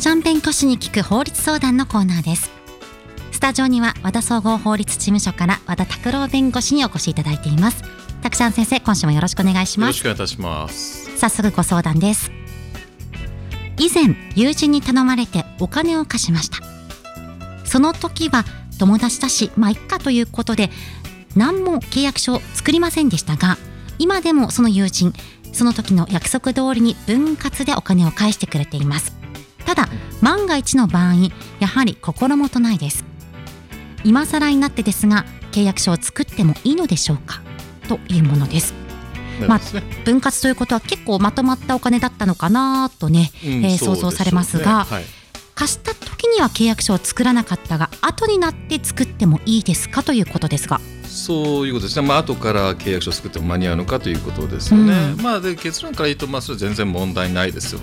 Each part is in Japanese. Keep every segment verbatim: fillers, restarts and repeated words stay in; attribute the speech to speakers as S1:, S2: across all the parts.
S1: ちゃん弁護士に聞く法律相談のコーナーです。スタジオには和田総合法律事務所から和田拓郎弁護士にお越しいただいています。たくちゃん先生、今週もよろしくお願いします。
S2: よろしくお願いいたします。
S1: 早速ご相談です。以前友人に頼まれてお金を貸しました。その時は友達だしまあいっかということで何も契約書を作りませんでしたが、今でもその友人その時の約束通りに分割でお金を返してくれています。ただ万が一の場合やはり心もとないです。今更になってですが契約書を作ってもいいのでしょうかというものです。まあ、分割ということは結構まとまったお金だったのかなとね、うんえー、想像されますが、はい、貸した時には契約書を作らなかったが後になって作ってもいいですかということですが。
S2: そういうことですね、まあ後から契約書を作っても間に合うのかということですよね、うんまあ、で結論から言うと、まあ、それは全然問題ないですよ、うん、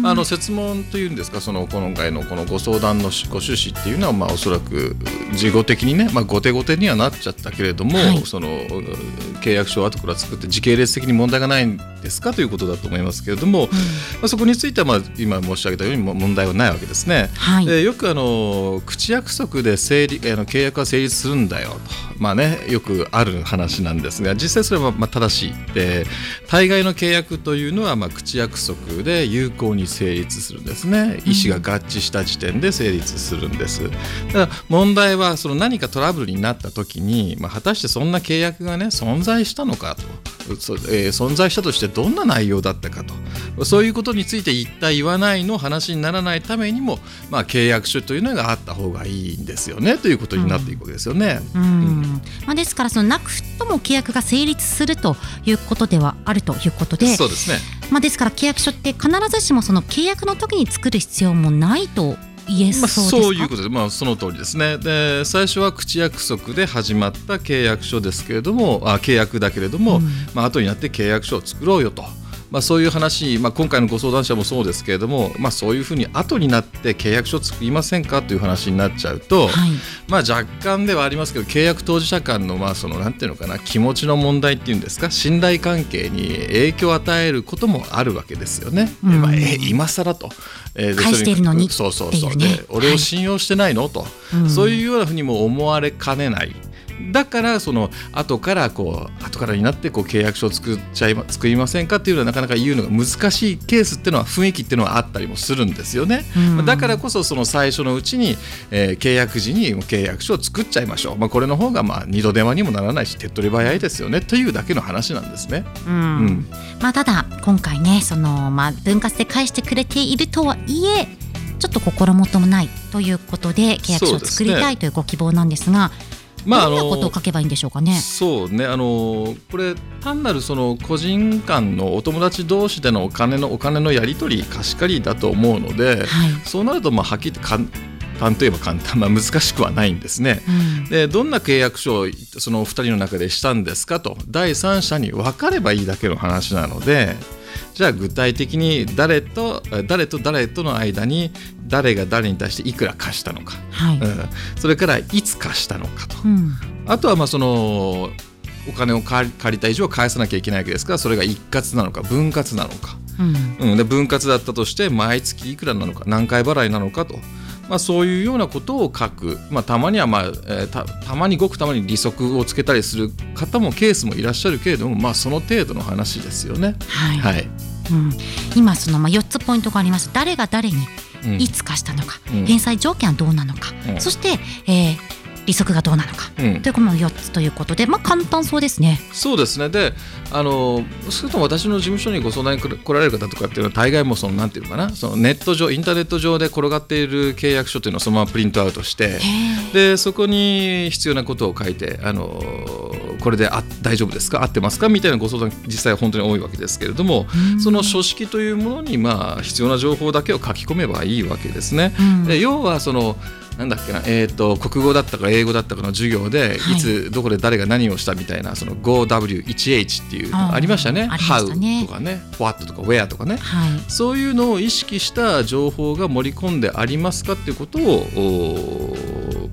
S2: あの設問というんですか、その今回のこのご相談のご趣旨っていうのは、まあ、おそらく事後的にね、まあ、後手後手にはなっちゃったけれども、はい、その契約書を後から作って時系列的に問題がないんですかということだと思いますけれども、うんまあ、そこについては、まあ、今申し上げたように問題はないわけですね、はい、でよくあの口約束で成立あの契約は成立するんだよと、まあね、よくある話なんですが、実際それはまあ正しいで、大概の契約というのはまあ口約束で有効に成立するんですね。意思が合致した時点で成立するんです。だから問題はその何かトラブルになった時に、まあ、果たしてそんな契約がね存在したのかと、そえー、存在したとしてどんな内容だったかと、そういうことについて言った言わないの話にならないためにも、まあ、契約書というのがあった方がいいんですよねということになっていくわけですよね、
S1: うんうんまあ、ですからそのなくとも契約が成立するということではあるということで、
S2: そうですね、
S1: まあ、ですから契約書って必ずしもその契約の時に作る必要もないと言えそうですか。
S2: まあ、そういうことで、まあ、その通りですね。で最初は口約束で始まった契約書ですけれどもあ契約だけれども、うんまあ後になって契約書を作ろうよと、まあ、そういう話、まあ、今回のご相談者もそうですけれども、まあ、そういうふうに後になって契約書を作りませんかという話になっちゃうと、はいまあ、若干ではありますけど契約当事者間の、まあそのなんていうのかな、気持ちの問題っていうんですか、信頼関係に影響を与えることもあるわけですよね、うんまあ、え今更と、
S1: えー、返しているのに
S2: そうそうそう、ね、で俺を信用してないの、はい、と、うん、そういうようなふうにも思われかねない。だからその後からこう後からになってこう契約書を作っちゃいま作りませんかっていうのはなかなか言うのが難しいケースっていうのは雰囲気っていうのはあったりもするんですよね、うん、だからこそその最初のうちに、えー、契約時に契約書を作っちゃいましょう、まあ、これの方がまあ二度手間にもならないし手っ取り早いですよねというだけの話なんですね、うんうん
S1: まあ、ただ今回ねその、まあ、分割で返してくれているとはいえちょっと心もともないということで契約書を作りたいというご希望なんですが、まあ、どんなことを書けばいいんでしょうかね。
S2: そうね、あのこれ単なるその個人間のお友達同士でのお金のお金のやり取り貸し借りだと思うので、はい、そうなるとまあはっきり言って簡単といえば簡単、まあ、難しくはないんですね、うん、でどんな契約書をそのお二人の中でしたんですかと第三者に分かればいいだけの話なので、じゃあ具体的に誰と誰と誰との間に誰が誰に対していくら貸したのか、はいうん、それからいつ貸したのかと、うん、あとはまあそのお金を借りた以上返さなきゃいけないわけですから、それが一括なのか分割なのか、うんうん、で分割だったとして毎月いくらなのか何回払いなのかと、まあ、そういうようなことを書く、まあ、たまには、まあえー、た, たまにごくたまに利息をつけたりする方もケースもいらっしゃるけれども、まあ、その程度の話ですよね。
S1: はいはいうん、今そのまあよっつポイントがあります。誰が誰にいつ貸したのか、うん、返済条件はどうなのか、うん、そして、えー、利息がどうなのか、うん、というこのよっつということで、まあ、簡単そうですね。
S2: そうですね。であの少なくとも私の事務所にご相談に来られる方とかっていうのは大概もそのなんていうのかな、そのネット上インターネット上で転がっている契約書というのをそのままプリントアウトして、でそこに必要なことを書いて、あのこれであ大丈夫ですか合ってますかみたいなご相談実際は本当に多いわけですけれども、その書式というものにまあ必要な情報だけを書き込めばいいわけですね。で要はそのなんだっけな、えーと、国語だったか英語だったかの授業で、はい、いつどこで誰が何をしたみたいなその ごダブリューいちエイチ っていうのありましたね。How とかね What とか Where とかね、はい、そういうのを意識した情報が盛り込んでありますかっていうことを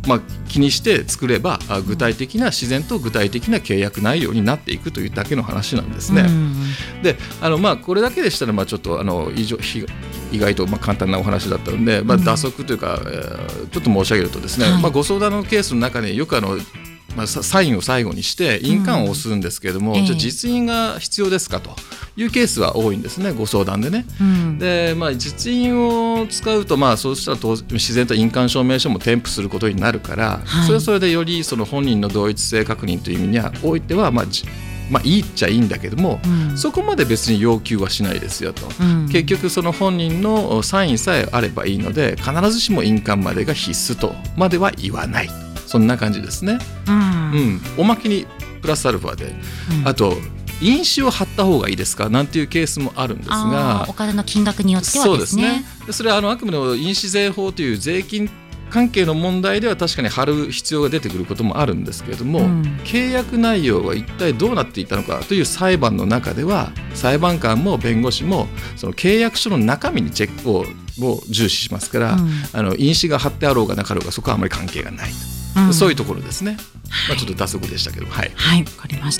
S2: まあ、気にして作れば具体的な自然と具体的な契約内容になっていくというだけの話なんですね。うん、であの、まあ、これだけでしたらまあちょっとあの以上意外とまあ簡単なお話だったので、まあ、打足というか、うん、えー、ちょっと申し上げるとですね、はい、まあ、ご相談のケースの中によくあのまあ、サインを最後にして印鑑を押すんですけれども、うん、じゃあ実印が必要ですかというケースは多いんですね、ご相談でね。うん、で、まあ、実印を使うと、まあ、そうしたら当然自然と印鑑証明書も添付することになるから、はい、それはそれでよりその本人の同一性確認という意味においては、まあまあ、いいっちゃいいんだけども、うん、そこまで別に要求はしないですよと、うん、結局その本人のサインさえあればいいので必ずしも印鑑までが必須とまでは言わない、そんな感じですね。うんうん、おまけにプラスアルファで、うん、あと印紙を貼った方がいいですかなんていうケースもあるんですが、
S1: お金の金額によってはですね。そうですね。
S2: それはあのあくまでも印紙税法という税金関係の問題では確かに貼る必要が出てくることもあるんですけれども、うん、契約内容は一体どうなっていたのかという裁判の中では裁判官も弁護士もその契約書の中身にチェックを、を重視しますから、うん、あの印紙が貼ってあろうがなかろうがそこはあまり関係がないと、うん、そういうところですね。まあ、ちょっと打足でしたけど、はい、
S1: はい、わかりました。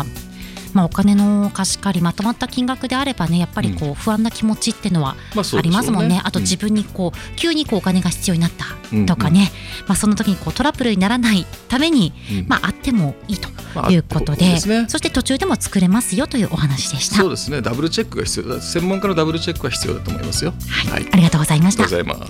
S1: まあ、お金の貸し借りまとまった金額であればね、やっぱりこう不安な気持ちっていうのはありますもんね。あと自分にこう急にこうお金が必要になったとかね、まあ、その時にこうトラブルにならないために、まあ、あってもいいということで、そして途中でも作れますよというお話でした。
S2: そうですね、ダブルチェックが必要だ、専門家のダブルチェックが必要だと思いますよ。
S1: はい、はい、ありがとうございました。
S2: ありがとうございます。